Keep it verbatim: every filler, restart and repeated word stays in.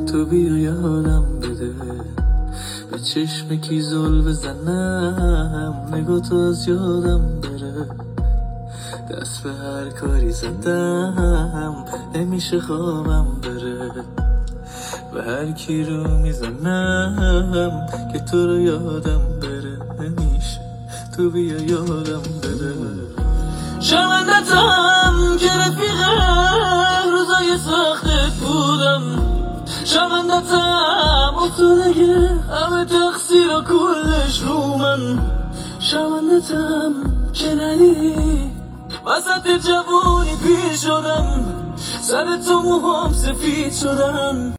تو بیا یادم بده، به چشم کی زل بزنم، نگاه تو از یادم بره. دست به هر کاری زدم، نمیشه خوابم بره. به هر کی رو میزنم که تو رو یادم بره، نمیشه تو بیا یادم بره. شرمندتم که رفیق روزای سختت بودم، شرمندتم افتادگه همه تقصیر و کلش رو من، شرمندتم که ندیدی وسط جوونی پیر شدم، سر تو موهام سفید شدن.